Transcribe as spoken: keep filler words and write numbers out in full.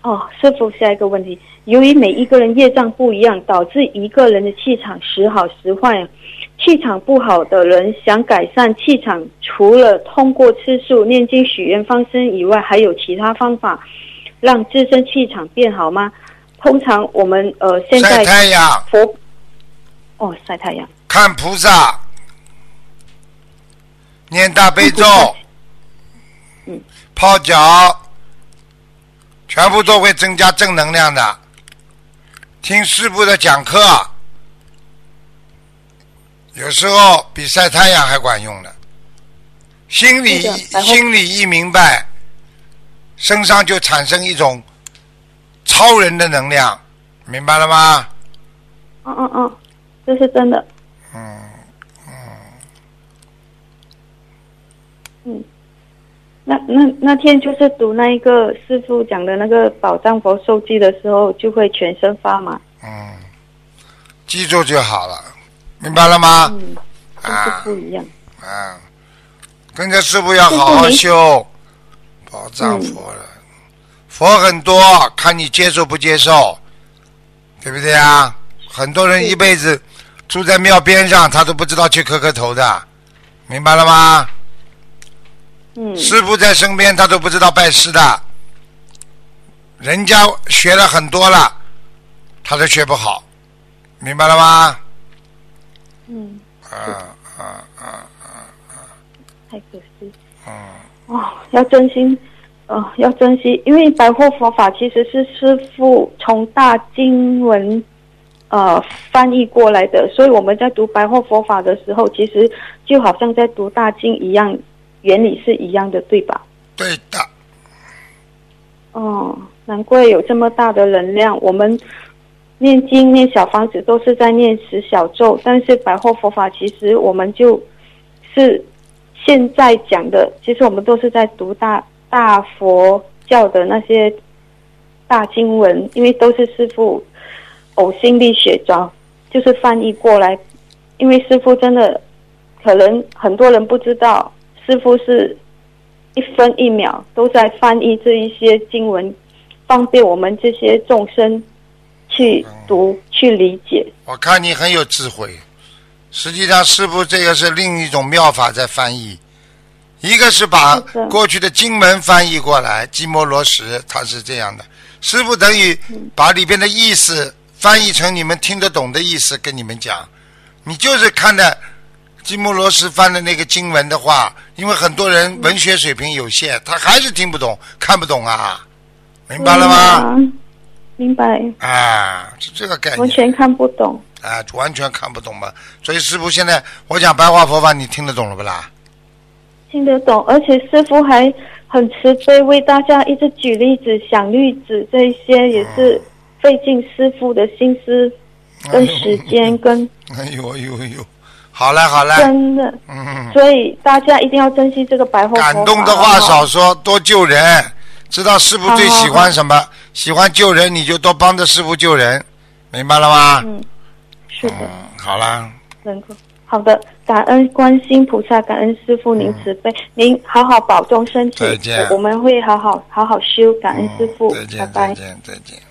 哦，师父，下一个问题，由于每一个人业障不一样，导致一个人的气场时好时坏。气场不好的人想改善气场，除了通过吃素、念经、许愿、放生以外，还有其他方法让自身气场变好吗？通常我们呃现在晒太阳， 佛哦晒太阳， 看菩萨，念大悲咒， 嗯， 泡脚，全部都会增加正能量的。听师父的讲课，有时候比晒太阳还管用的。心里心里一明白，身上就产生一种超人的能量，明白了吗？ 嗯嗯嗯，这是真的。 嗯嗯嗯，那那那天就是读那一个师父讲的那个宝藏佛受记的时候，就会全身发麻。 嗯，记住就好了，明白了吗？ 嗯，就是不一样。 啊，啊跟着师父要好好修，宝藏佛了。嗯，佛很多，看你接受不接受，对不对啊？很多人一辈子住在庙边上，他都不知道去磕磕头的，明白了吗？ 嗯， 师父在身边，他都不知道拜师的，人家学了很多了，他都学不好，明白了吗？ 嗯， 啊啊啊啊啊！ 太可惜。 嗯。 哦，要真心。哦，要珍惜，因为白话佛法其实是师父从大经文呃翻译过来的，所以我们在读白话佛法的时候，其实就好像在读大经一样，原理是一样的，对吧？ 对的。 哦，难怪有这么大的能量。我们念经念小房子都是在念十小咒，但是白话佛法其实我们就是现在讲的，其实我们都是在读大。大佛教的那些大经文，因为都是师父呕心沥血找，就是翻译过来。因为师父真的可能很多人不知道，师父是一分一秒都在翻译这一些经文，方便我们这些众生去读、嗯、去理解。 我看你很有智慧，实际上师父这个是另一种妙法在翻译。一个是把过去的经文翻译过来，基摩罗什他是这样的，师父等于把里边的意思翻译成你们听得懂的意思跟你们讲。你就是看的基摩罗什翻的那个经文的话，因为很多人文学水平有限，他还是听不懂看不懂啊，明白了吗？ 嗯、明白啊，是这个概念， 完全看不懂啊，完全看不懂嘛。所以师父现在我讲白话佛法你听得懂了不啦？ 听得懂，而且师父还很慈悲，为大家一直举例子、想例子，这一些也是费尽师父的心思跟时间跟。 哎呦哎呦哎呦，好了好了， 真的，嗯，所以大家一定要珍惜这个白话佛法。 感动的话少说，多救人。知道师父最喜欢什么？好好好，喜欢救人，你就多帮着师父救人，明白了吗？ 嗯，是的。 嗯，好啦。 能够。好的，感恩观世音菩萨，感恩师父您慈悲，嗯、您好好保重身体， 再见， 我们会好好好好修，感恩师父， 嗯、再见， 拜拜， 再见，再见。